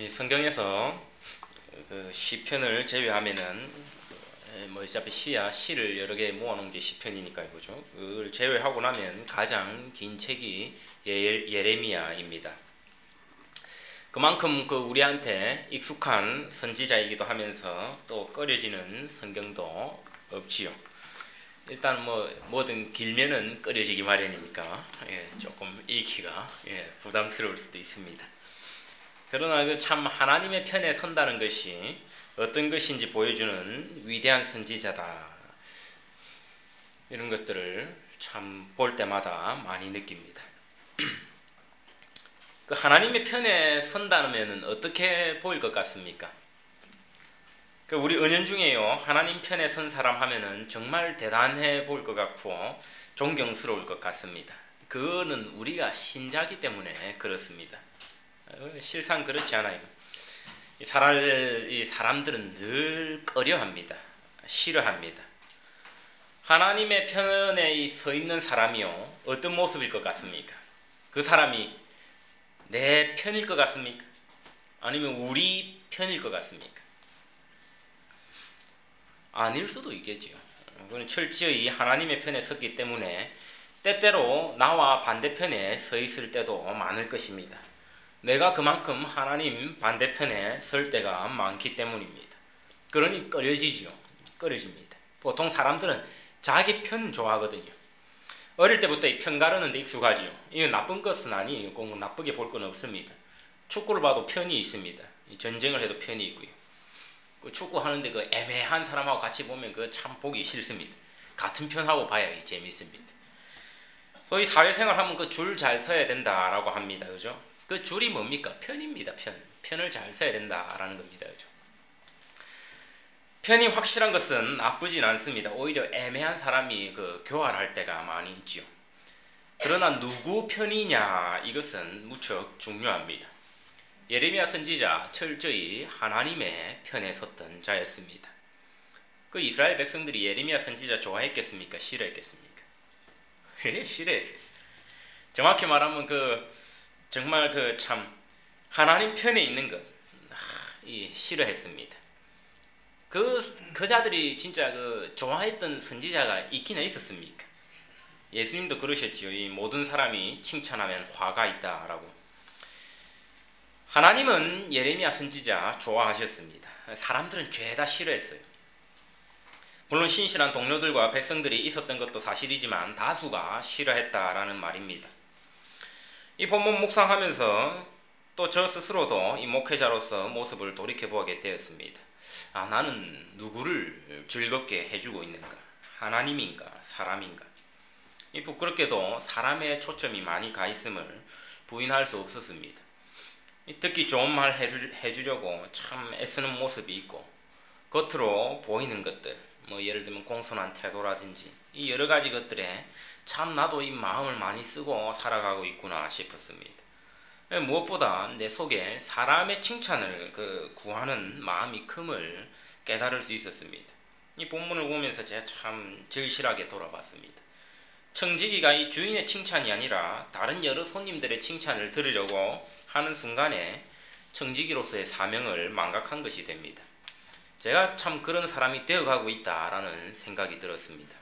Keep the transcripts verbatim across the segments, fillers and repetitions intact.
이 성경에서 그 시편을 제외하면은 뭐 어차피 시야 시를 여러 개 모아놓은 게 시편이니까요, 그죠? 그걸 제외하고 나면 가장 긴 책이 예, 예레미야입니다. 그만큼 그 우리한테 익숙한 선지자이기도 하면서 또 꺼려지는 성경도 없지요. 일단 뭐 뭐든 길면은 꺼려지기 마련이니까 예, 조금 읽기가 예, 부담스러울 수도 있습니다. 그러나 그 참 하나님의 편에 선다는 것이 어떤 것인지 보여주는 위대한 선지자다. 이런 것들을 참 볼 때마다 많이 느낍니다. 그 하나님의 편에 선다면 어떻게 보일 것 같습니까? 그 우리 은연중에요, 하나님 편에 선 사람 하면은 정말 대단해 보일 것 같고 존경스러울 것 같습니다. 그거는 우리가 신자기 때문에 그렇습니다. 실상 그렇지 않아요. 이 사람, 이 사람들은 늘 꺼려합니다. 싫어합니다. 하나님의 편에 서 있는 사람이요, 어떤 모습일 것 같습니까? 그 사람이 내 편일 것 같습니까? 아니면 우리 편일 것 같습니까? 아닐 수도 있겠지요. 그건 철저히 하나님의 편에 섰기 때문에 때때로 나와 반대편에 서 있을 때도 많을 것입니다. 내가 그만큼 하나님 반대편에 설 때가 많기 때문입니다. 그러니 꺼려지죠. 꺼려집니다. 보통 사람들은 자기 편 좋아하거든요. 어릴 때부터 이 편 가르는데 익숙하죠. 이건 나쁜 것은 아니에요. 꼭 나쁘게 볼 건 없습니다. 축구를 봐도 편이 있습니다. 전쟁을 해도 편이 있고요. 그 축구 하는데 그 애매한 사람하고 같이 보면 그 참 보기 싫습니다. 같은 편하고 봐야 재밌습니다. 소위 사회생활 하면 그 줄 잘 서야 된다라고 합니다. 그죠? 그 줄이 뭡니까? 편입니다. 편. 편을 잘 서야 된다라는 겁니다. 그죠? 편이 확실한 것은 나쁘진 않습니다. 오히려 애매한 사람이 그 교활할 때가 많이 있죠. 그러나 누구 편이냐, 이것은 무척 중요합니다. 예레미야 선지자 철저히 하나님의 편에 섰던 자였습니다. 그 이스라엘 백성들이 예레미야 선지자 좋아했겠습니까? 싫어했겠습니까? 싫어했어요. 정확히 말하면 그 정말 그 참 하나님 편에 있는 것, 아, 이 싫어했습니다. 그 그자들이 진짜 그 좋아했던 선지자가 있기는 있었습니까? 예수님도 그러셨지요. 이 모든 사람이 칭찬하면 화가 있다라고. 하나님은 예레미야 선지자 좋아하셨습니다. 사람들은 죄다 싫어했어요. 물론 신실한 동료들과 백성들이 있었던 것도 사실이지만 다수가 싫어했다라는 말입니다. 이 본문 묵상하면서 또 저 스스로도 이 목회자로서 모습을 돌이켜보게 되었습니다. 아, 나는 누구를 즐겁게 해주고 있는가? 하나님인가? 사람인가? 이 부끄럽게도 사람의 초점이 많이 가 있음을 부인할 수 없었습니다. 특히 좋은 말 해주, 해주려고 참 애쓰는 모습이 있고 겉으로 보이는 것들, 뭐 예를 들면 공손한 태도라든지 이 여러 가지 것들에 참 나도 이 마음을 많이 쓰고 살아가고 있구나 싶었습니다. 무엇보다 내 속에 사람의 칭찬을 그 구하는 마음이 큼을 깨달을 수 있었습니다. 이 본문을 보면서 제가 참 절실하게 돌아봤습니다. 청지기가 이 주인의 칭찬이 아니라 다른 여러 손님들의 칭찬을 들으려고 하는 순간에 청지기로서의 사명을 망각한 것이 됩니다. 제가 참 그런 사람이 되어가고 있다라는 생각이 들었습니다.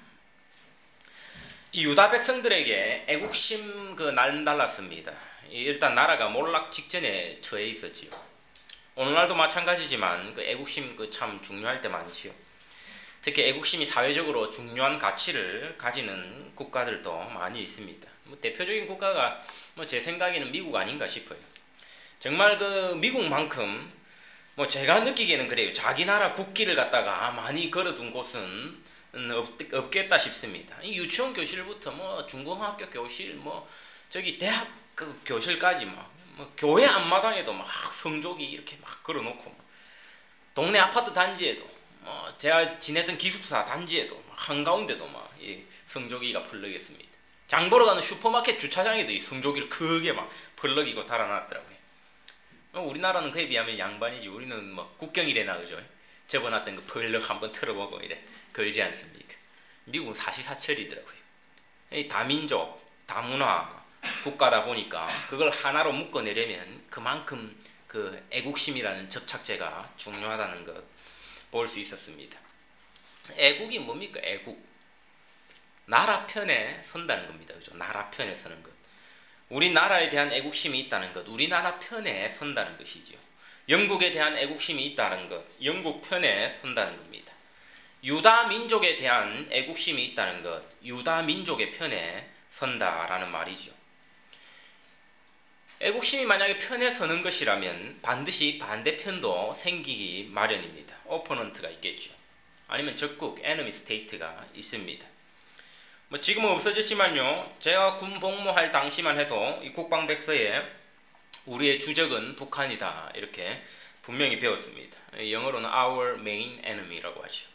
이 유다 백성들에게 애국심 그 날달랐습니다. 일단 나라가 몰락 직전에 처해 있었지요. 오늘날도 마찬가지지만 그 애국심 그 참 중요할 때 많지요. 특히 애국심이 사회적으로 중요한 가치를 가지는 국가들도 많이 있습니다. 뭐 대표적인 국가가 뭐 제 생각에는 미국 아닌가 싶어요. 정말 그 미국만큼 뭐 제가 느끼기에는 그래요. 자기 나라 국기를 갖다가 많이 걸어둔 곳은 없, 없겠다 싶습니다. 이 유치원 교실부터 뭐 중고등학교 교실, 뭐 저기 대학 그 교실까지 막, 뭐 교회 앞마당에도 막 성조기 이렇게 막 걸어놓고, 막 동네 아파트 단지에도, 뭐 제가 지내던 기숙사 단지에도 막 한가운데도 막 이 성조기가 펄럭였습니다. 장 보러 가는 슈퍼마켓 주차장에도 이 성조기를 크게 막 펄럭이고 달아놨더라고요. 우리나라는 그에 비하면 양반이지. 우리는 뭐 국경이래나 그죠? 접어놨던 거 펄럭 한번 틀어보고 이래 걸지 않습니까? 미국은 사시사철이더라고요. 이 다민족, 다문화 국가다 보니까 그걸 하나로 묶어내려면 그만큼 그 애국심이라는 접착제가 중요하다는 것 볼 수 있었습니다. 애국이 뭡니까? 애국. 나라 편에 선다는 겁니다. 그죠? 나라 편에 서는 것. 우리나라에 대한 애국심이 있다는 것, 우리나라 편에 선다는 것이죠. 영국에 대한 애국심이 있다는 것, 영국 편에 선다는 겁니다. 유다 민족에 대한 애국심이 있다는 것, 유다 민족의 편에 선다라는 말이죠. 애국심이 만약에 편에 서는 것이라면 반드시 반대편도 생기기 마련입니다. 오포넌트가 있겠죠. 아니면 적국, 에너미 스테이트가 있습니다. 뭐 지금은 없어졌지만요. 제가 군 복무할 당시만 해도 이 국방백서에 우리의 주적은 북한이다 이렇게 분명히 배웠습니다. 영어로는 our main enemy라고 하죠.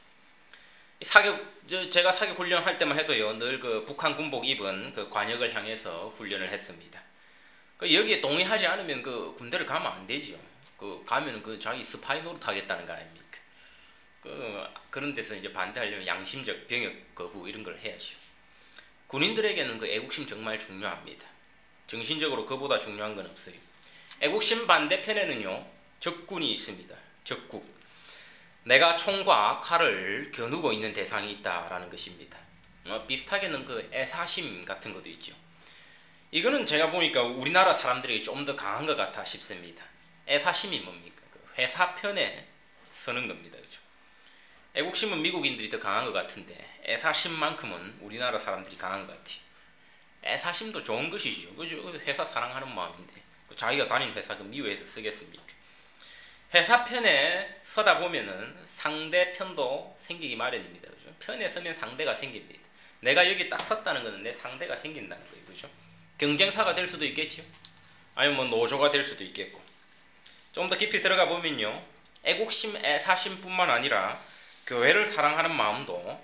사격 제가 사격 훈련할 때만 해도요. 늘 그 북한 군복 입은 그 관역을 향해서 훈련을 했습니다. 그 여기에 동의하지 않으면 그 군대를 가면 안 되죠. 그 가면은 그 자기 스파이 노릇 하겠다는 거 아닙니까? 그 그런 데서 이제 반대하려면 양심적 병역 거부 이런 걸 해야죠. 군인들에게는 그 애국심 정말 중요합니다. 정신적으로 그보다 중요한 건 없어요. 애국심 반대편에는요. 적군이 있습니다. 적국. 내가 총과 칼을 겨누고 있는 대상이 있다라는 것입니다. 어, 비슷하게는 그 애사심 같은 것도 있죠. 이거는 제가 보니까 우리나라 사람들에게 좀 더 강한 것 같아 싶습니다. 애사심이 뭡니까? 그 회사 편에 서는 겁니다. 그죠? 애국심은 미국인들이 더 강한 것 같은데 애사심만큼은 우리나라 사람들이 강한 것 같아요. 애사심도 좋은 것이죠. 그죠? 회사 사랑하는 마음인데 자기가 다닌 회사 그 미워해서 쓰겠습니까? 회사 편에 서다 보면은 상대편도 생기기 마련입니다. 그죠? 편에 서면 상대가 생깁니다. 내가 여기 딱 섰다는 것은 내 상대가 생긴다는 거예요. 그죠? 경쟁사가 될 수도 있겠죠. 아니면 뭐 노조가 될 수도 있겠고. 좀 더 깊이 들어가 보면요. 애국심, 애사심뿐만 아니라 교회를 사랑하는 마음도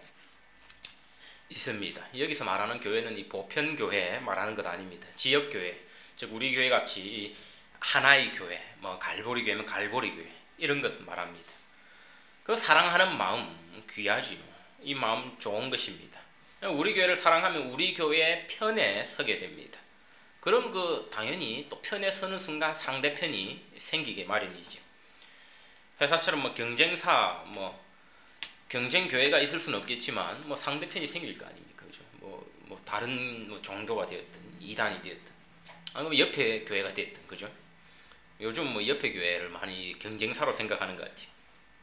있습니다. 여기서 말하는 교회는 이 보편교회 말하는 것 아닙니다. 지역교회, 즉 우리 교회 같이 하나의 교회, 뭐 갈보리 교회면 갈보리 교회 이런 것 말합니다. 그 사랑하는 마음 귀하지요. 이 마음 좋은 것입니다. 우리 교회를 사랑하면 우리 교회의 편에 서게 됩니다. 그럼 그 당연히 또 편에 서는 순간 상대편이 생기게 마련이죠. 회사처럼 뭐 경쟁사, 뭐 경쟁 교회가 있을 수는 없겠지만 뭐 상대편이 생길 거 아닙니까, 그죠? 뭐, 뭐 다른 뭐 종교가 되었든 이단이 되었든, 아니면 옆에 교회가 되었든, 그죠? 요즘 뭐 옆에 교회를 많이 경쟁사로 생각하는 것 같아요.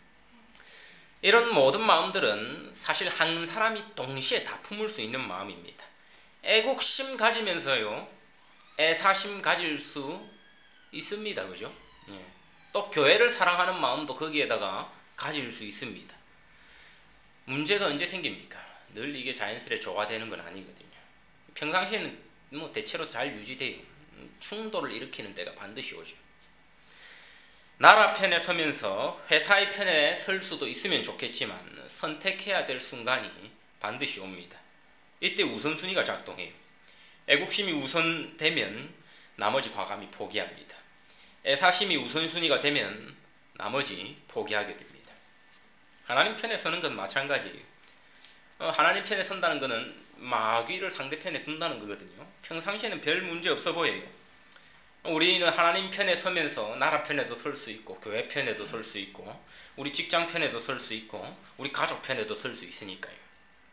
이런 모든 마음들은 사실 한 사람이 동시에 다 품을 수 있는 마음입니다. 애국심 가지면서요. 애사심 가질 수 있습니다. 그죠? 예. 또 교회를 사랑하는 마음도 거기에다가 가질 수 있습니다. 문제가 언제 생깁니까? 늘 이게 자연스레 조화되는 건 아니거든요. 평상시에는 뭐 대체로 잘 유지돼요. 충돌을 일으키는 때가 반드시 오죠. 나라 편에 서면서 회사의 편에 설 수도 있으면 좋겠지만 선택해야 될 순간이 반드시 옵니다. 이때 우선순위가 작동해요. 애국심이 우선되면 나머지 과감히 포기합니다. 애사심이 우선순위가 되면 나머지 포기하게 됩니다. 하나님 편에 서는 건 마찬가지예요. 어, 하나님 편에 선다는 것은 마귀를 상대편에 둔다는 거거든요. 평상시에는 별 문제 없어 보여요. 우리는 하나님 편에 서면서 나라 편에도 설 수 있고 교회 편에도 설 수 있고 우리 직장 편에도 설 수 있고 우리 가족 편에도 설 수 있으니까요.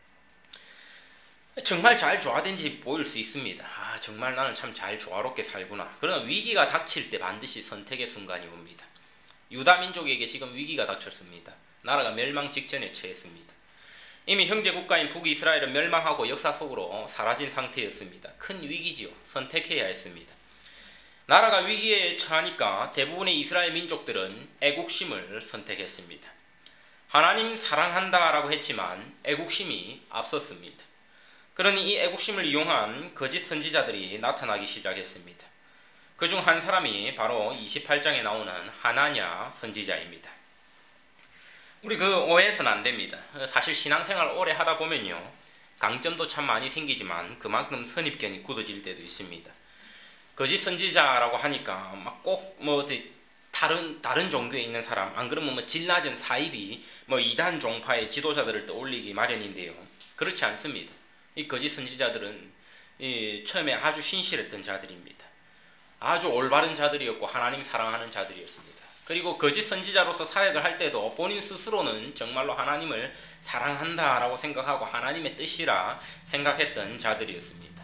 정말 잘 조화된지 보일 수 있습니다. 아, 정말 나는 참 잘 조화롭게 살구나. 그러나 위기가 닥칠 때 반드시 선택의 순간이 옵니다. 유다 민족에게 지금 위기가 닥쳤습니다. 나라가 멸망 직전에 처했습니다. 이미 형제 국가인 북이스라엘은 멸망하고 역사 속으로 사라진 상태였습니다. 큰 위기지요. 선택해야 했습니다. 나라가 위기에 처하니까 대부분의 이스라엘 민족들은 애국심을 선택했습니다. 하나님 사랑한다라고 했지만 애국심이 앞섰습니다. 그러니 이 애국심을 이용한 거짓 선지자들이 나타나기 시작했습니다. 그중 한 사람이 바로 이십팔 장에 나오는 하나냐 선지자입니다. 우리 그 오해해서는 안 됩니다. 사실 신앙생활 오래 하다 보면요. 강점도 참 많이 생기지만 그만큼 선입견이 굳어질 때도 있습니다. 거짓 선지자라고 하니까 막 꼭 뭐 다른 다른 종교에 있는 사람, 안 그러면 뭐 질 낮은 사이비 뭐 이단 종파의 지도자들을 떠올리기 마련인데요. 그렇지 않습니다. 이 거짓 선지자들은 이 처음에 아주 신실했던 자들입니다. 아주 올바른 자들이었고 하나님 사랑하는 자들이었습니다. 그리고 거짓 선지자로서 사역을 할 때도 본인 스스로는 정말로 하나님을 사랑한다라고 생각하고 하나님의 뜻이라 생각했던 자들이었습니다.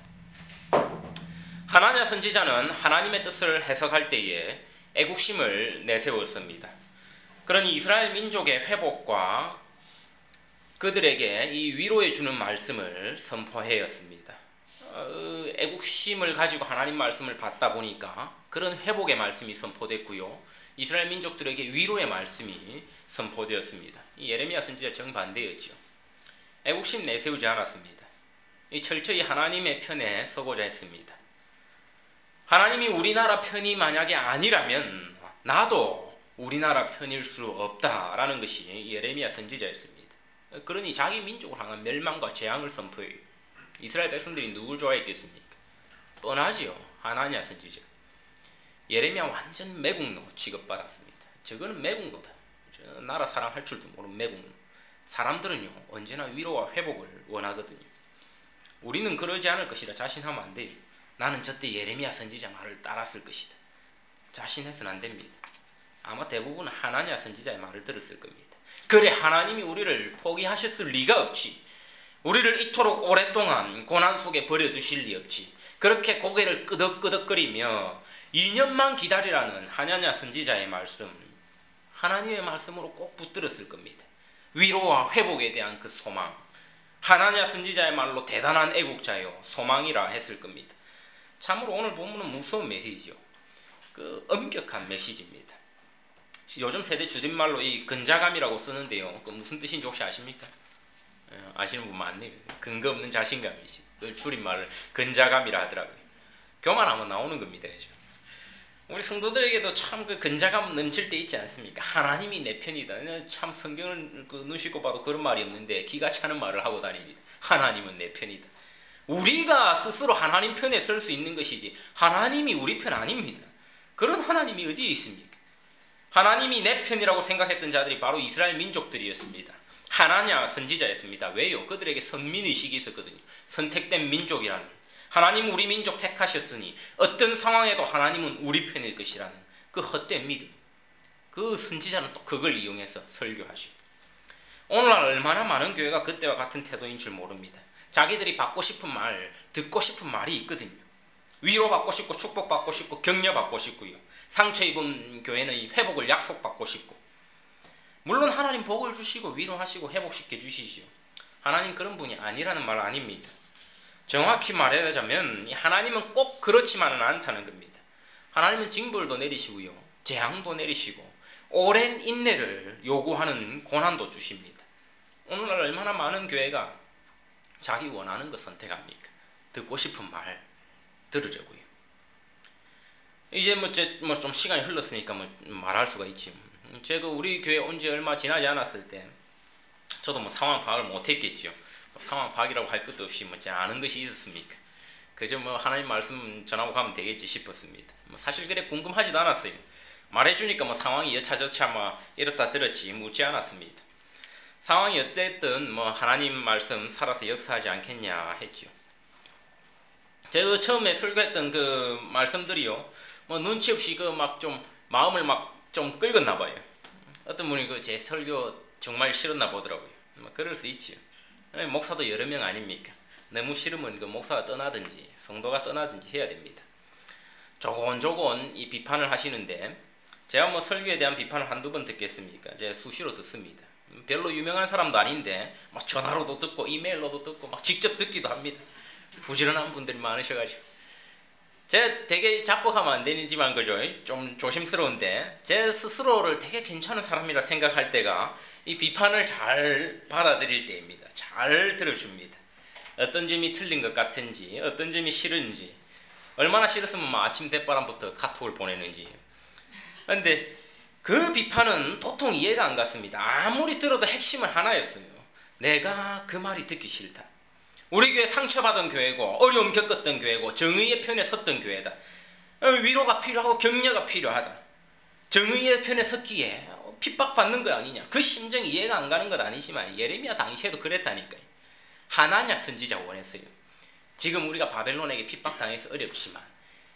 하나냐 선지자는 하나님의 뜻을 해석할 때에 애국심을 내세웠습니다. 그러니 이스라엘 민족의 회복과 그들에게 이 위로해 주는 말씀을 선포하였습니다. 어, 애국심을 가지고 하나님 말씀을 받다 보니까 그런 회복의 말씀이 선포됐고요. 이스라엘 민족들에게 위로의 말씀이 선포되었습니다. 이 예레미야 선지자 정반대였죠. 애국심 내세우지 않았습니다. 이 철저히 하나님의 편에 서고자 했습니다. 하나님이 우리나라 편이 만약에 아니라면 나도 우리나라 편일 수 없다라는 것이 예레미야 선지자였습니다. 그러니 자기 민족을 향한 멸망과 재앙을 선포해요. 이스라엘 백성들이 누굴 좋아했겠습니까? 뻔하지요. 하나냐 선지자. 예레미야 완전 매국노 취급받았습니다. 저거는 매국노다. 나라 사랑할 줄도 모르는 매국노. 사람들은요 언제나 위로와 회복을 원하거든요. 우리는 그러지 않을 것이라 자신하면 안 돼요. 나는 저때 예레미야 선지자 말을 따랐을 것이다. 자신해서는 안 됩니다. 아마 대부분 하나냐 선지자의 말을 들었을 겁니다. 그래 하나님이 우리를 포기하셨을 리가 없지. 우리를 이토록 오랫동안 고난 속에 버려두실 리 없지. 그렇게 고개를 끄덕끄덕거리며 이 년만 기다리라는 하나냐 선지자의 말씀, 하나님의 말씀으로 꼭 붙들었을 겁니다. 위로와 회복에 대한 그 소망, 하나냐 선지자의 말로 대단한 애국자요 소망이라 했을 겁니다. 참으로 오늘 본문은 무서운 메시지요. 그 엄격한 메시지입니다. 요즘 세대 줄임말로 이 근자감이라고 쓰는데요. 그 무슨 뜻인지 혹시 아십니까? 아시는 분 많네요. 근거 없는 자신감이지. 그 줄임말을 근자감이라 하더라고요. 교만하면 나오는 겁니다. 그죠? 우리 성도들에게도 참 그 근자감 넘칠 때 있지 않습니까? 하나님이 내 편이다. 참 성경을 그 눈 씻고 봐도 그런 말이 없는데 기가 차는 말을 하고 다닙니다. 하나님은 내 편이다. 우리가 스스로 하나님 편에 설 수 있는 것이지 하나님이 우리 편 아닙니다. 그런 하나님이 어디에 있습니까? 하나님이 내 편이라고 생각했던 자들이 바로 이스라엘 민족들이었습니다. 하나냐 선지자였습니다. 왜요? 그들에게 선민의식이 있었거든요. 선택된 민족이라는, 하나님 우리 민족 택하셨으니 어떤 상황에도 하나님은 우리 편일 것이라는 그 헛된 믿음. 그 선지자는 또 그걸 이용해서 설교하죠. 오늘날 얼마나 많은 교회가 그때와 같은 태도인 줄 모릅니다. 자기들이 받고 싶은 말, 듣고 싶은 말이 있거든요. 위로받고 싶고 축복받고 싶고 격려받고 싶고요. 상처 입은 교회는 회복을 약속받고 싶고, 물론 하나님 복을 주시고 위로하시고 회복시켜 주시지요. 하나님 그런 분이 아니라는 말 아닙니다. 정확히 말하자면 하나님은 꼭 그렇지만은 않다는 겁니다. 하나님은 징벌도 내리시고요, 재앙도 내리시고 오랜 인내를 요구하는 고난도 주십니다. 오늘날 얼마나 많은 교회가 자기 원하는 것 선택합니까? 듣고 싶은 말 들으려고요. 이제 뭐 좀 시간이 흘렀으니까 뭐 말할 수가 있지. 제가 우리 교회 온 지 얼마 지나지 않았을 때 저도 뭐 상황 파악을 못했겠죠. 뭐 상황 파악이라고 할 것도 없이 뭐 제가 아는 것이 있었습니까? 그저 뭐 하나님 말씀 전하고 가면 되겠지 싶었습니다. 뭐 사실 그래 궁금하지도 않았어요. 말해주니까 뭐 상황이 여차저차 뭐 이렇다 들었지 묻지 않았습니다. 상황이 어쨌든 뭐 하나님 말씀 살아서 역사하지 않겠냐 했죠. 제가 처음에 설교했던 그 말씀들이요, 뭐 눈치 없이 그 막 좀 마음을 막 좀 끌었나 봐요. 어떤 분이 그 제 설교 정말 싫었나 보더라고요. 뭐 그럴 수 있지요. 목사도 여러 명 아닙니까? 너무 싫으면 그 목사가 떠나든지 성도가 떠나든지 해야 됩니다. 조곤조곤 이 비판을 하시는데 제가 뭐 설교에 대한 비판을 한두 번 듣겠습니까? 제가 수시로 듣습니다. 별로 유명한 사람도 아닌데 막 전화로도 듣고 이메일로도 듣고 막 직접 듣기도 합니다. 부지런한 분들이 많으셔가지고 제가 되게 자뻑하면 안 되지만 그죠? 좀 조심스러운데 제 스스로를 되게 괜찮은 사람이라 생각할 때가 이 비판을 잘 받아들일 때입니다. 잘 들어줍니다. 어떤 점이 틀린 것 같은지, 어떤 점이 싫은지, 얼마나 싫었으면 뭐 아침 대바람부터 카톡을 보내는지. 그런데 그 비판은 도통 이해가 안 갔습니다. 아무리 들어도 핵심은 하나였어요. 내가 그 말이 듣기 싫다. 우리 교회 상처받은 교회고 어려움 겪었던 교회고 정의의 편에 섰던 교회다. 위로가 필요하고 격려가 필요하다. 정의의 편에 섰기에 핍박받는 거 아니냐. 그 심정이 이해가 안 가는 건 아니지만 예레미야 당시에도 그랬다니까요. 하나냐 선지자 원했어요. 지금 우리가 바벨론에게 핍박당해서 어렵지만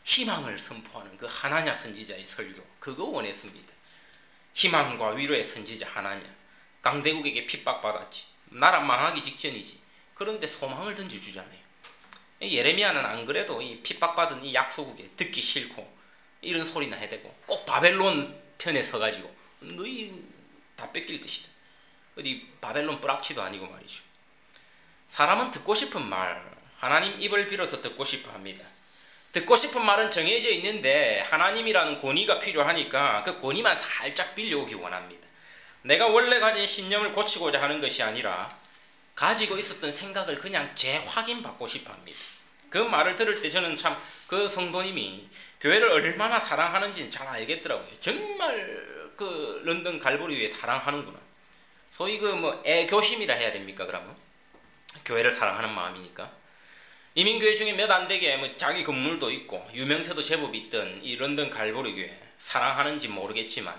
희망을 선포하는 그 하나냐 선지자의 설교, 그거 원했습니다. 희망과 위로의 선지자 하나냐. 강대국에게 핍박받았지. 나라 망하기 직전이지. 그런데 소망을 던져주잖아요. 예레미야는 안 그래도 이 핍박받은 이 약소국에 듣기 싫고 이런 소리나 해대고 꼭 바벨론 편에 서가지고 너희 다 뺏길 것이다. 어디 바벨론 뿌락치도 아니고 말이죠. 사람은 듣고 싶은 말, 하나님 입을 빌어서 듣고 싶어 합니다. 듣고 싶은 말은 정해져 있는데 하나님이라는 권위가 필요하니까 그 권위만 살짝 빌려오기 원합니다. 내가 원래 가진 신념을 고치고자 하는 것이 아니라 가지고 있었던 생각을 그냥 재확인받고 싶어 합니다. 그 말을 들을 때 저는 참 그 성도님이 교회를 얼마나 사랑하는지는 잘 알겠더라고요. 정말 그 런던 갈보리 교회 사랑하는구나. 소위 그 뭐 애교심이라 해야 됩니까? 그러면 교회를 사랑하는 마음이니까. 이민교회 중에 몇 안 되게 뭐 자기 건물도 있고 유명세도 제법 있던 이 런던 갈보리 교회 사랑하는지 모르겠지만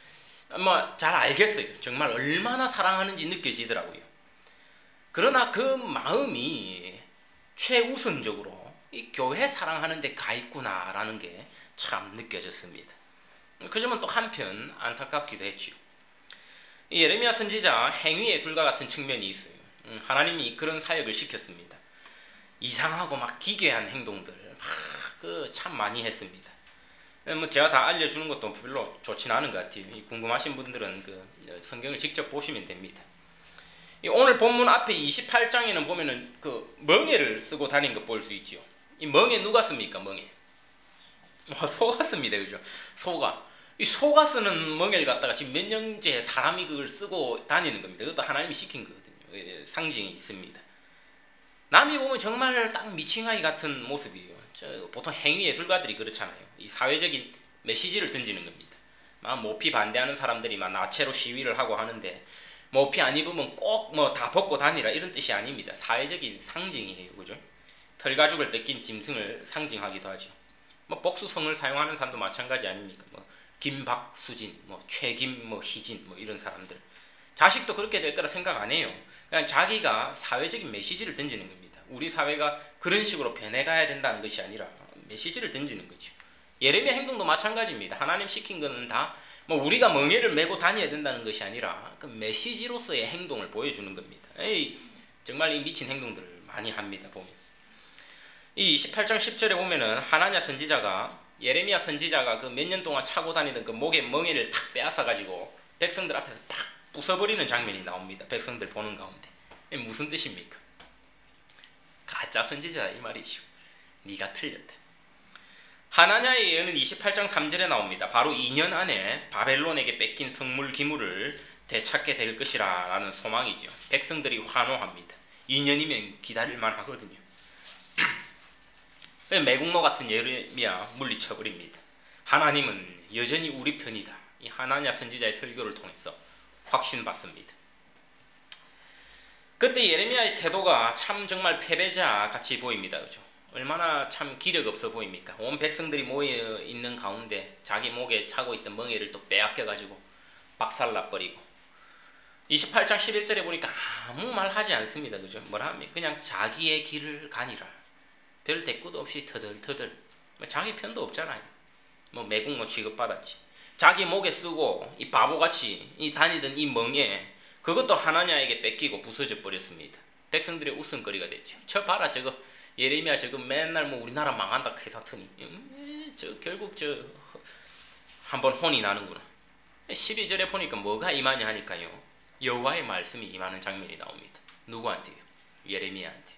뭐 잘 알겠어요. 정말 얼마나 사랑하는지 느껴지더라고요. 그러나 그 마음이 최우선적으로 이 교회 사랑하는 데 가 있구나라는 게 참 느껴졌습니다. 그 점은 또 한편 안타깝기도 했죠. 이 예레미야 선지자 행위예술가 같은 측면이 있어요. 하나님이 그런 사역을 시켰습니다. 이상하고 막 기괴한 행동들 그 참 많이 했습니다. 뭐 제가 다 알려주는 것도 별로 좋진 않은 것 같아요. 궁금하신 분들은 그 성경을 직접 보시면 됩니다. 오늘 본문 앞에 이십팔 장에는 보면은 그 멍에를 쓰고 다닌 거 볼 수 있죠. 이 멍에 누가 씁니까? 멍에. 어, 소가 씁니다. 그죠? 소가. 이 소가 쓰는 멍에를 갖다가 지금 몇 년째 사람이 그걸 쓰고 다니는 겁니다. 그것도 하나님이 시킨 거거든요. 상징이 있습니다. 남이 보면 정말 딱 미칭아이 같은 모습이에요. 저 보통 행위예술가들이 그렇잖아요. 이 사회적인 메시지를 던지는 겁니다. 막 모피 반대하는 사람들이 막 나체로 시위를 하고 하는데 모피 안 입으면 꼭 뭐 다 벗고 다니라 이런 뜻이 아닙니다. 사회적인 상징이에요. 그죠? 털가죽을 뺏긴 짐승을 상징하기도 하죠. 뭐 복수성을 사용하는 사람도 마찬가지 아닙니까? 뭐 김박수진, 뭐 최김, 뭐 희진, 뭐 이런 사람들. 자식도 그렇게 될 거라 생각 안 해요. 그냥 자기가 사회적인 메시지를 던지는 겁니다. 우리 사회가 그런 식으로 변해가야 된다는 것이 아니라 메시지를 던지는 거죠. 예레미야 행동도 마찬가지입니다. 하나님 시킨 거는 다 뭐 우리가 멍에를 메고 다녀야 된다는 것이 아니라 그 메시지로서의 행동을 보여주는 겁니다. 에이, 정말 이 미친 행동들을 많이 합니다. 보면 이 이십팔 장 십 절에 보면은 하나냐 선지자가 예레미야 선지자가 그 몇 년 동안 차고 다니던 그 목에 멍에를 탁 빼앗아 가지고 백성들 앞에서 팍 부숴버리는 장면이 나옵니다. 백성들 보는 가운데. 이게 무슨 뜻입니까? 가짜 선지자다 이 말이죠. 네가 틀렸다. 하나냐의 예언은 이십팔 장 삼 절에 나옵니다. 바로 이 년 안에 바벨론에게 뺏긴 성물 기물을 되찾게 될 것이라 라는 소망이죠. 백성들이 환호합니다. 이 년이면 기다릴만 하거든요. 매국노 같은 예레미야 물리쳐버립니다. 하나님은 여전히 우리 편이다. 이 하나냐 선지자의 설교를 통해서 확신받습니다. 그때 예레미야의 태도가 참 정말 패배자 같이 보입니다. 그죠? 얼마나 참 기력 없어 보입니까? 온 백성들이 모여 있는 가운데 자기 목에 차고 있던 멍에를 또 빼앗겨 가지고 박살나버리고 이십팔 장 십일 절에 보니까 아무 말 하지 않습니다. 그죠? 뭐라 합니까? 그냥 자기의 길을 가니라. 별 대꾸도 없이 터덜터덜. 자기 편도 없잖아요. 뭐 매국노 취급받았지. 자기 목에 쓰고 이 바보같이 이 다니던 이 멍에 그것도 하나냐에게 뺏기고 부서져 버렸습니다. 백성들의 웃음거리가 됐죠. 저 봐라 저거 예레미야 저거 맨날 뭐 우리나라 망한다 회사더니 음, 저 결국 저 한번 혼이 나는구나. 십이 절에 보니까 뭐가 임하냐 하니까요. 여호와의 말씀이 임하는 장면이 나옵니다. 누구한테요? 예레미야한테.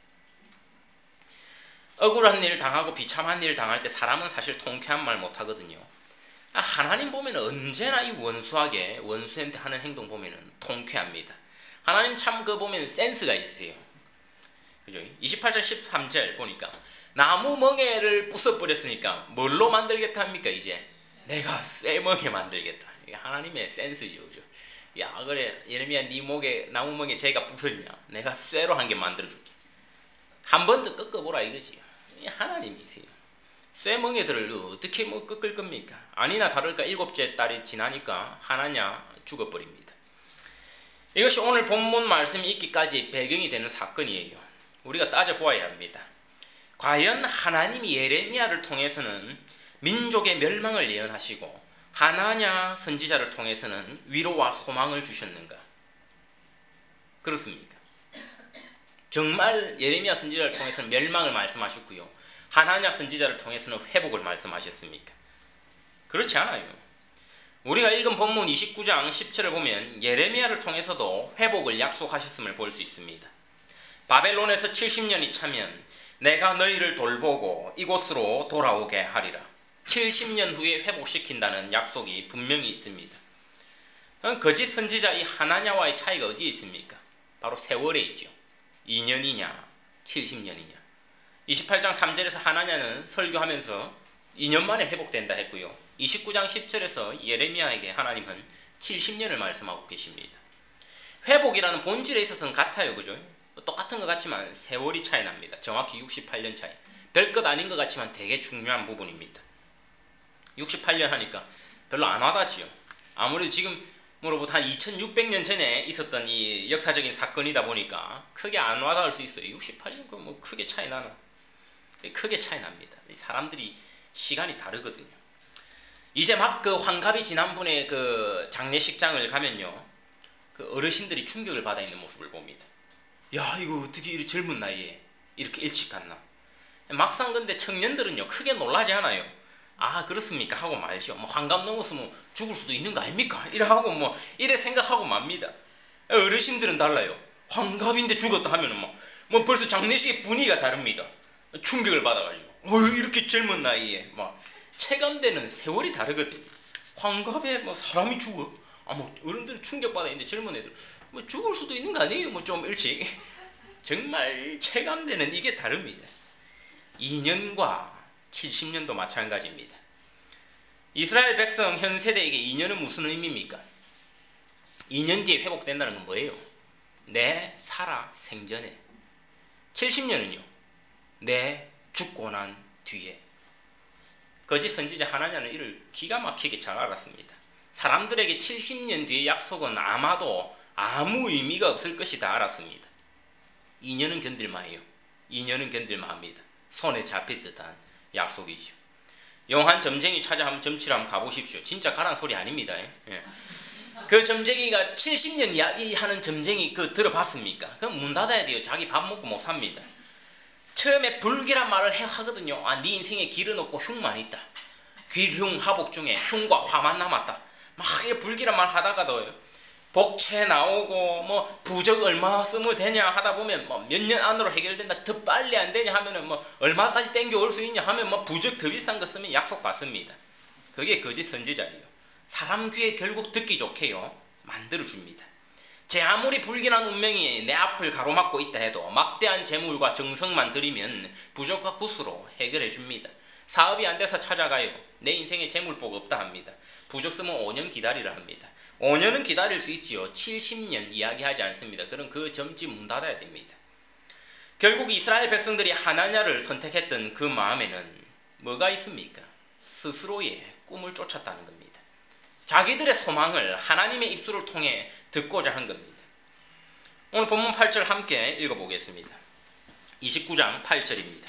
억울한 일 당하고 비참한 일 당할 때 사람은 사실 통쾌한 말 못하거든요. 하나님 보면 언제나 이 원수하게 원수한테 하는 행동 보면 통쾌합니다. 하나님 참 그 보면 센스가 있어요. 그죠? 이십팔 장 십삼 절 보니까 나무 멍에를 부숴버렸으니까 뭘로 만들겠다 합니까? 이제 내가 쇠 멍에 만들겠다. 이게 하나님의 센스죠. 그죠? 야 그래 예레미야 네 목에 나무 멍에 제가 부쉈냐? 내가 쇠로 한 개 만들어줄게. 한 번 더 꺾어보라 이거지. 하나님이세요. 쇠 멍에들을 어떻게 뭐 꺾을 겁니까? 아니나 다를까 일곱째 달이 지나니까 하나냐 죽어버립니다. 이것이 오늘 본문 말씀이 있기까지 배경이 되는 사건이에요. 우리가 따져보아야 합니다. 과연 하나님이 예레미야를 통해서는 민족의 멸망을 예언하시고 하나냐 선지자를 통해서는 위로와 소망을 주셨는가? 그렇습니까? 정말 예레미야 선지자를 통해서는 멸망을 말씀하셨고요, 하나냐 선지자를 통해서는 회복을 말씀하셨습니까? 그렇지 않아요. 우리가 읽은 본문 이십구 장 십 절을 보면 예레미야를 통해서도 회복을 약속하셨음을 볼 수 있습니다. 바벨론에서 칠십 년이 차면 내가 너희를 돌보고 이곳으로 돌아오게 하리라. 칠십 년 후에 회복시킨다는 약속이 분명히 있습니다. 거짓 선지자 이 하나냐와의 차이가 어디에 있습니까? 바로 세월에 있죠. 이 년이냐 칠십 년이냐. 이십팔 장 삼 절에서 하나냐는 설교하면서 이 년 만에 회복된다 했고요, 이십구 장 십 절에서 예레미야에게 하나님은 칠십 년을 말씀하고 계십니다. 회복이라는 본질에 있어서는 같아요. 그죠? 똑같은 것 같지만 세월이 차이 납니다. 정확히 육십팔 년 차이. 별것 아닌 것 같지만 되게 중요한 부분입니다. 육십팔 년 하니까 별로 안 와닿지요. 아무래도 지금으로부터 한 이천육백 년 전에 있었던 이 역사적인 사건이다 보니까 크게 안 와닿을 수 있어요. 육십팔 년 뭐 크게 차이 나나? 크게 차이 납니다. 사람들이 시간이 다르거든요. 이제 막 그 환갑이 지난 분의 그 장례식장을 가면요, 그 어르신들이 충격을 받아 있는 모습을 봅니다. 야, 이거 어떻게 이렇게 젊은 나이에 이렇게 일찍 갔나? 막상 근데 청년들은요 크게 놀라지 않아요. 아, 그렇습니까? 하고 말죠. 뭐 환갑 넘었으면 죽을 수도 있는 거 아닙니까? 이래 하고 뭐 이래 생각하고 맙니다. 어르신들은 달라요. 환갑인데 죽었다 하면은 뭐, 뭐 벌써 장례식의 분위기가 다릅니다. 충격을 받아가지고 어, 이렇게 젊은 나이에 막 체감되는 세월이 다르거든요. 환갑에 뭐 사람이 죽어? 아, 뭐 어른들은 충격받아 있는데 젊은 애들 뭐 죽을 수도 있는 거 아니에요? 뭐 좀 일찍. 정말 체감되는 이게 다릅니다. 이 년과 칠십 년도 마찬가지입니다. 이스라엘 백성 현 세대에게 이 년은 무슨 의미입니까? 이 년 뒤에 회복된다는 건 뭐예요? 내 살아 생전에. 칠십 년은요, 내 죽고 난 뒤에. 거짓 선지자 하나냐는 이를 기가 막히게 잘 알았습니다. 사람들에게 칠십 년 뒤의 약속은 아마도 아무 의미가 없을 것이다 알았습니다. 이 년은 견딜만해요. 이 년은 견딜만합니다. 손에 잡힐 듯한 약속이죠. 용한 점쟁이 찾아 한번 점치러 한번 가보십시오. 진짜 가란 소리 아닙니다. 예. 그 점쟁이가 칠십 년 이야기하는 점쟁이 그 들어봤습니까? 그럼 문 닫아야 돼요. 자기 밥 먹고 못 삽니다. 처음에 불길한 말을 해 하거든요. 아, 네 인생에 길은 없고 흉만 있다. 귀흉 하복 중에 흉과 화만 남았다. 막 이렇게 불길한 말 하다가도 복채 나오고 뭐 부적 얼마 쓰면 되냐 하다 보면 뭐 몇 년 안으로 해결된다. 더 빨리 안 되냐 하면은 뭐 얼마까지 땡겨올 수 있냐 하면 뭐 부적 더 비싼 거 쓰면 약속 받습니다. 그게 거짓 선지자예요. 사람 귀에 결국 듣기 좋게요 만들어줍니다. 제 아무리 불길한 운명이 내 앞을 가로막고 있다 해도 막대한 재물과 정성만 들이면 부적과 굿으로 해결해줍니다. 사업이 안 돼서 찾아가요. 내 인생에 재물복 없다 합니다. 부적 쓰면 오 년 기다리라 합니다. 오 년은 기다릴 수 있지요. 칠십 년 이야기하지 않습니다. 그럼 그 점집 문 닫아야 됩니다. 결국 이스라엘 백성들이 하나냐를 선택했던 그 마음에는 뭐가 있습니까? 스스로의 꿈을 쫓았다는 겁니다. 자기들의 소망을 하나님의 입술을 통해 듣고자 한 겁니다. 오늘 본문 팔 절 함께 읽어보겠습니다. 이십구 장 팔 절입니다.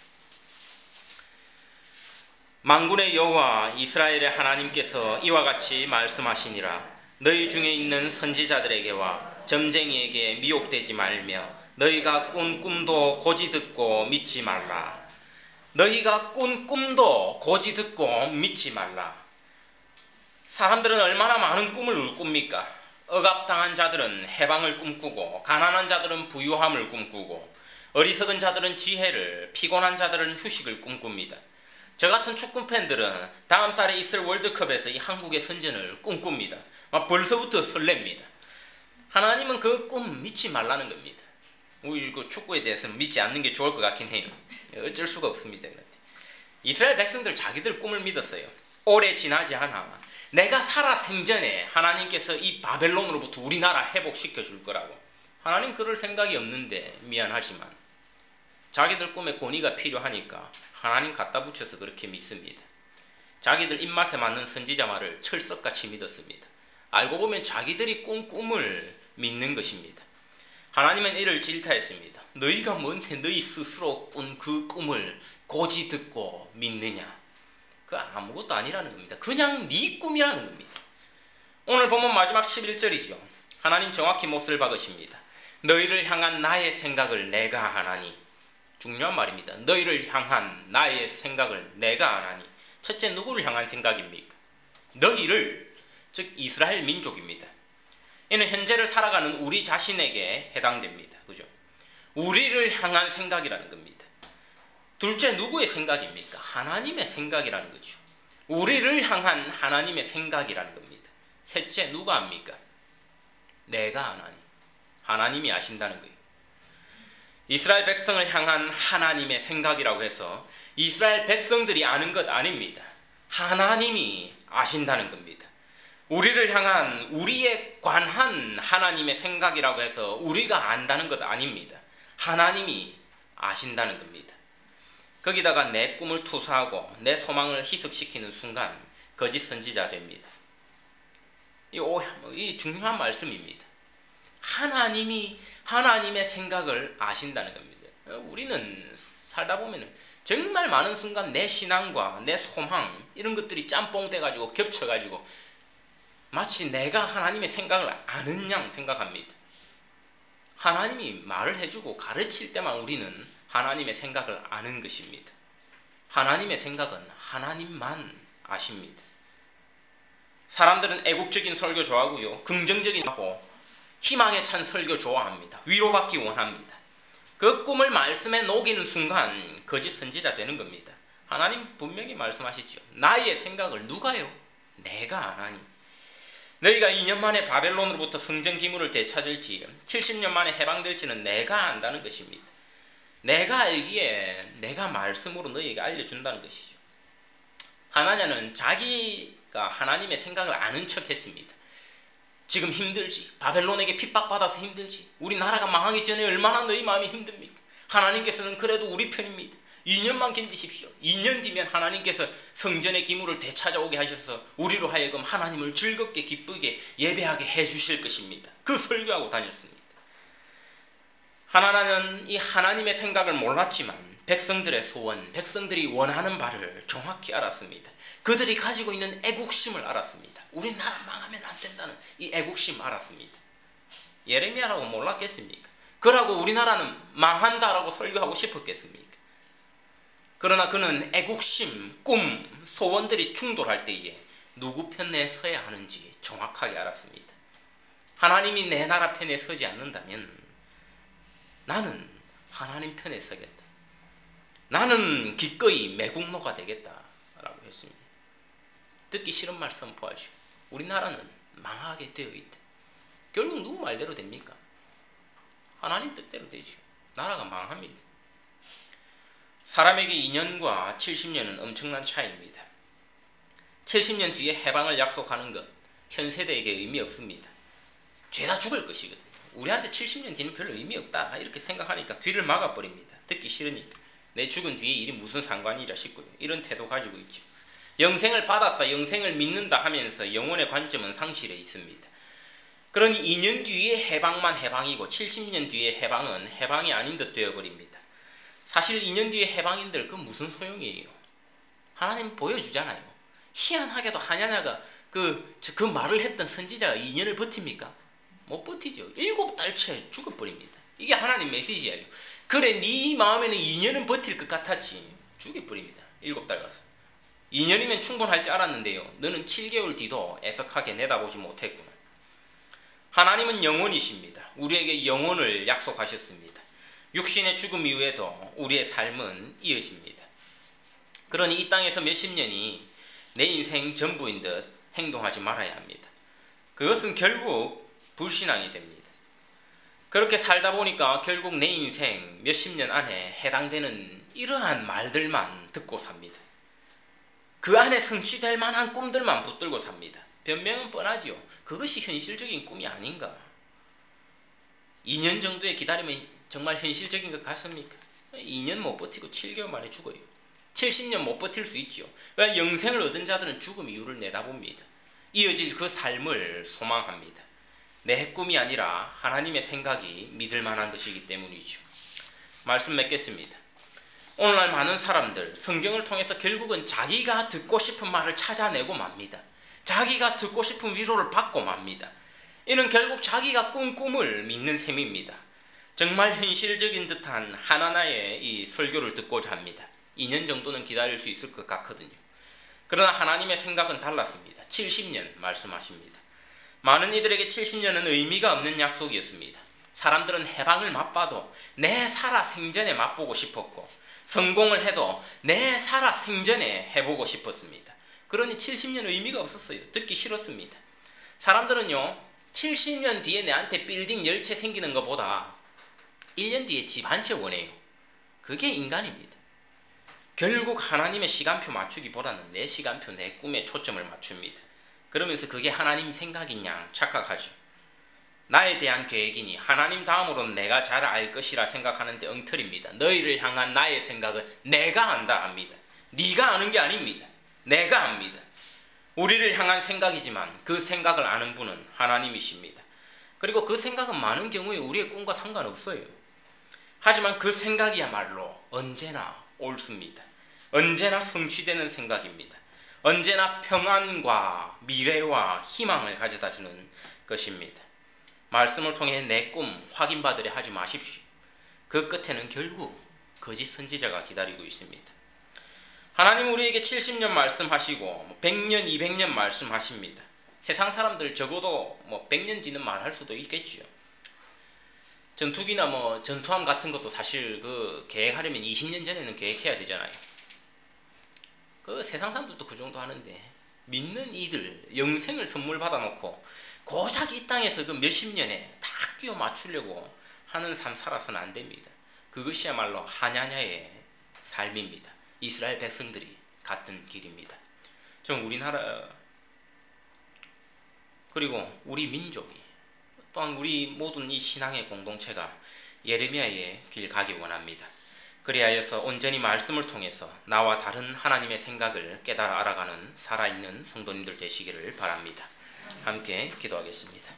만군의 여호와 이스라엘의 하나님께서 이와 같이 말씀하시니라. 너희 중에 있는 선지자들에게와 점쟁이에게 미혹되지 말며 너희가 꾼 꿈도 고지 듣고 믿지 말라. 너희가 꾼 꿈도 고지 듣고 믿지 말라. 사람들은 얼마나 많은 꿈을 꿉니까? 억압당한 자들은 해방을 꿈꾸고, 가난한 자들은 부유함을 꿈꾸고, 어리석은 자들은 지혜를, 피곤한 자들은 휴식을 꿈꿉니다. 저 같은 축구 팬들은 다음 달에 있을 월드컵에서 이 한국의 선전을 꿈꿉니다. 막 벌써부터 설렙니다. 하나님은 그 꿈 믿지 말라는 겁니다. 우리 그 축구에 대해서는 믿지 않는 게 좋을 것 같긴 해요. 어쩔 수가 없습니다. 이스라엘 백성들 자기들 꿈을 믿었어요. 오래 지나지 않아 내가 살아 생전에 하나님께서 이 바벨론으로부터 우리나라 회복시켜 줄 거라고. 하나님 그럴 생각이 없는데 미안하지만 자기들 꿈에 권위가 필요하니까 하나님 갖다 붙여서 그렇게 믿습니다. 자기들 입맛에 맞는 선지자 말을 철석같이 믿었습니다. 알고 보면 자기들이 꾼 꿈을 믿는 것입니다. 하나님은 이를 질타했습니다. 너희가 뭔데 너희 스스로 꾼 그 꿈을 고지 듣고 믿느냐. 그 아무것도 아니라는 겁니다. 그냥 네 꿈이라는 겁니다. 오늘 본문 마지막 십일 절이죠. 하나님 정확히 못을 박으십니다. 너희를 향한 나의 생각을 내가 하나니. 중요한 말입니다. 너희를 향한 나의 생각을 내가 하나니. 첫째, 누구를 향한 생각입니까? 너희를, 즉 이스라엘 민족입니다. 이는 현재를 살아가는 우리 자신에게 해당됩니다. 그죠? 우리를 향한 생각이라는 겁니다. 둘째, 누구의 생각입니까? 하나님의 생각이라는 거죠. 우리를 향한 하나님의 생각이라는 겁니다. 셋째, 누가 압니까? 내가 하나님. 하나님이 아신다는 거예요. 이스라엘 백성을 향한 하나님의 생각이라고 해서 이스라엘 백성들이 아는 것 아닙니다. 하나님이 아신다는 겁니다. 우리를 향한 우리에 관한 하나님의 생각이라고 해서 우리가 안다는 것 아닙니다. 하나님이 아신다는 겁니다. 거기다가 내 꿈을 투사하고 내 소망을 희석시키는 순간 거짓 선지자 됩니다. 이, 오, 이 중요한 말씀입니다. 하나님이 하나님의 생각을 아신다는 겁니다. 우리는 살다 보면 정말 많은 순간 내 신앙과 내 소망 이런 것들이 짬뽕 돼가지고 겹쳐가지고 마치 내가 하나님의 생각을 아는 양 생각합니다. 하나님이 말을 해주고 가르칠 때만 우리는 하나님의 생각을 아는 것입니다. 하나님의 생각은 하나님만 아십니다. 사람들은 애국적인 설교 좋아하고요. 긍정적인 하고 희망에 찬 설교 좋아합니다. 위로받기 원합니다. 그 꿈을 말씀에 녹이는 순간 거짓 선지자 되는 겁니다. 하나님 분명히 말씀하시죠. 나의 생각을 누가요? 내가 하나님. 너희가 이 년 만에 바벨론으로부터 성전 기물을 되찾을지 칠십 년 만에 해방될지는 내가 안다는 것입니다. 내가 알기에 내가 말씀으로 너희에게 알려준다는 것이죠. 하나냐는 자기가 하나님의 생각을 아는 척 했습니다. 지금 힘들지? 바벨론에게 핍박받아서 힘들지? 우리 나라가 망하기 전에 얼마나 너희 마음이 힘듭니까? 하나님께서는 그래도 우리 편입니다. 이 년만 견디십시오. 이 년 뒤면 하나님께서 성전의 기물을 되찾아오게 하셔서 우리로 하여금 하나님을 즐겁게 기쁘게 예배하게 해주실 것입니다. 그 설교하고 다녔습니다. 하나는 이 하나님의 생각을 몰랐지만 백성들의 소원, 백성들이 원하는 바를 정확히 알았습니다. 그들이 가지고 있는 애국심을 알았습니다. 우리나라 망하면 안 된다는 이 애국심 알았습니다. 예레미야라고 몰랐겠습니까? 그러고 우리나라는 망한다라고 설교하고 싶었겠습니까? 그러나 그는 애국심, 꿈, 소원들이 충돌할 때에 누구 편에 서야 하는지 정확하게 알았습니다. 하나님이 내 나라 편에 서지 않는다면 나는 하나님 편에 서겠다. 나는 기꺼이 매국노가 되겠다라고 했습니다. 듣기 싫은 말 선포하죠. 우리나라는 망하게 되어 있다. 결국 누구 말대로 됩니까? 하나님 뜻대로 되죠. 나라가 망합니다. 사람에게 이 년과 칠십 년은 엄청난 차이입니다. 칠십 년 뒤에 해방을 약속하는 것, 현 세대에게 의미 없습니다. 죄다 죽을 것이거든요. 우리한테 칠십 년 뒤는 별로 의미 없다 이렇게 생각하니까 뒤를 막아버립니다. 듣기 싫으니까. 내 죽은 뒤에 일이 무슨 상관이라 싶고요. 이런 태도 가지고 있죠. 영생을 받았다, 영생을 믿는다 하면서 영혼의 관점은 상실해 있습니다. 그러니 이 년 뒤에 해방만 해방이고 칠십 년 뒤에 해방은 해방이 아닌 듯 되어버립니다. 사실 이 년 뒤에 해방인들 그 무슨 소용이에요. 하나님 보여주잖아요. 희한하게도 하냐냐가 그, 그 말을 했던 선지자가 이 년을 버팁니까? 못 버티죠. 일곱 달째 죽어버립니다. 이게 하나님 메시지예요. 그래 네 마음에는 이 년은 버틸 것 같았지. 죽여버립니다. 일곱 달 가서. 이 년이면 충분할지 알았는데요. 너는 칠 개월 뒤도 애석하게 내다보지 못했구나. 하나님은 영원이십니다. 우리에게 영원을 약속하셨습니다. 육신의 죽음 이후에도 우리의 삶은 이어집니다. 그러니 이 땅에서 몇십 년이 내 인생 전부인 듯 행동하지 말아야 합니다. 그것은 결국 불신앙이 됩니다. 그렇게 살다 보니까 결국 내 인생 몇십 년 안에 해당되는 이러한 말들만 듣고 삽니다. 그 안에 성취될 만한 꿈들만 붙들고 삽니다. 변명은 뻔하지요. 그것이 현실적인 꿈이 아닌가. 이 년 정도의 기다림은 정말 현실적인 것 같습니까? 이 년 못 버티고 칠 개월 만에 죽어요. 칠십 년 못 버틸 수 있죠. 영생을 얻은 자들은 죽음 이유를 내다봅니다. 이어질 그 삶을 소망합니다. 내 꿈이 아니라 하나님의 생각이 믿을 만한 것이기 때문이죠. 말씀 맺겠습니다. 오늘날 많은 사람들 성경을 통해서 결국은 자기가 듣고 싶은 말을 찾아내고 맙니다. 자기가 듣고 싶은 위로를 받고 맙니다. 이는 결국 자기가 꾼 꿈을 믿는 셈입니다. 정말 현실적인 듯한 하나나의 이 설교를 듣고자 합니다. 이 년 정도는 기다릴 수 있을 것 같거든요. 그러나 하나님의 생각은 달랐습니다. 칠십 년 말씀하십니다. 많은 이들에게 칠십 년은 의미가 없는 약속이었습니다. 사람들은 해방을 맛봐도 내 살아 생전에 맛보고 싶었고, 성공을 해도 내 살아 생전에 해보고 싶었습니다. 그러니 칠십 년 의미가 없었어요. 듣기 싫었습니다. 사람들은요, 칠십 년 뒤에 내한테 빌딩 열 채 생기는 것보다 일 년 뒤에 집 한 채 원해요. 그게 인간입니다. 결국 하나님의 시간표 맞추기보다는 내 시간표, 내 꿈에 초점을 맞춥니다. 그러면서 그게 하나님 생각이냐 착각하죠. 나에 대한 계획이니 하나님 다음으로는 내가 잘 알 것이라 생각하는데 엉터리입니다. 너희를 향한 나의 생각은 내가 안다 합니다. 네가 아는 게 아닙니다. 내가 압니다. 우리를 향한 생각이지만 그 생각을 아는 분은 하나님이십니다. 그리고 그 생각은 많은 경우에 우리의 꿈과 상관없어요. 하지만 그 생각이야말로 언제나 옳습니다. 언제나 성취되는 생각입니다. 언제나 평안과 미래와 희망을 가져다주는 것입니다. 말씀을 통해 내 꿈 확인받으려 하지 마십시오. 그 끝에는 결국 거짓 선지자가 기다리고 있습니다. 하나님 우리에게 칠십 년 말씀하시고 백 년, 이백 년 말씀하십니다. 세상 사람들 적어도 뭐 백 년 뒤는 말할 수도 있겠지요. 전투기나 뭐 전투함 같은 것도 사실 그 계획하려면 이십 년 전에는 계획해야 되잖아요. 그 세상 사람들도 그 정도 하는데 믿는 이들 영생을 선물 받아놓고 고작 이 땅에서 그 몇십 년에 다 끼워 맞추려고 하는 삶 살아서는 안 됩니다. 그것이야말로 하냐냐의 삶입니다. 이스라엘 백성들이 갔던 길입니다. 좀 우리나라 그리고 우리 민족이 또한 우리 모든 이 신앙의 공동체가 예레미야의 길 가기 원합니다. 그리하여서 온전히 말씀을 통해서 나와 다른 하나님의 생각을 깨달아 알아가는 살아있는 성도님들 되시기를 바랍니다. 함께 기도하겠습니다.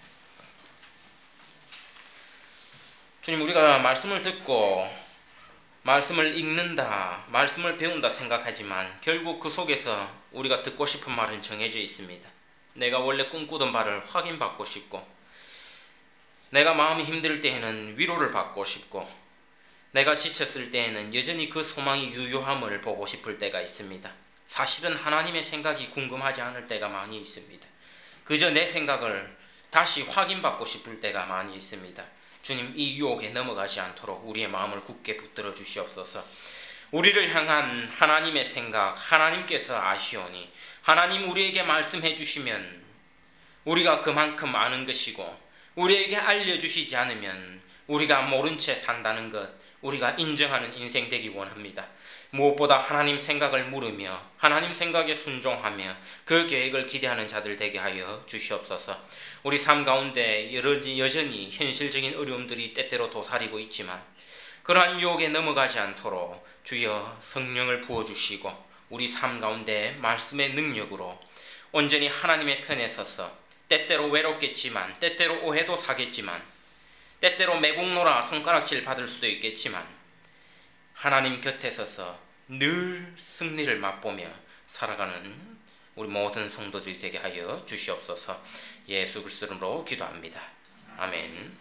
주님, 우리가 말씀을 듣고 말씀을 읽는다, 말씀을 배운다 생각하지만 결국 그 속에서 우리가 듣고 싶은 말은 정해져 있습니다. 내가 원래 꿈꾸던 바를 확인받고 싶고, 내가 마음이 힘들 때에는 위로를 받고 싶고, 내가 지쳤을 때에는 여전히 그 소망이 유효함을 보고 싶을 때가 있습니다. 사실은 하나님의 생각이 궁금하지 않을 때가 많이 있습니다. 그저 내 생각을 다시 확인받고 싶을 때가 많이 있습니다. 주님, 이 유혹에 넘어가지 않도록 우리의 마음을 굳게 붙들어 주시옵소서. 우리를 향한 하나님의 생각, 하나님께서 아시오니 하나님 우리에게 말씀해 주시면 우리가 그만큼 아는 것이고, 우리에게 알려주시지 않으면 우리가 모른 채 산다는 것, 우리가 인정하는 인생 되기 원합니다. 무엇보다 하나님 생각을 물으며 하나님 생각에 순종하며 그 계획을 기대하는 자들 되게 하여 주시옵소서. 우리 삶 가운데 여전히 현실적인 어려움들이 때때로 도사리고 있지만 그러한 유혹에 넘어가지 않도록 주여 성령을 부어주시고 우리 삶 가운데 말씀의 능력으로 온전히 하나님의 편에 서서 때때로 외롭겠지만, 때때로 오해도 사겠지만, 때때로 매국노라 손가락질 받을 수도 있겠지만 하나님 곁에 서서 늘 승리를 맛보며 살아가는 우리 모든 성도들이 되게 하여 주시옵소서. 예수 그리스도로 기도합니다. 아멘.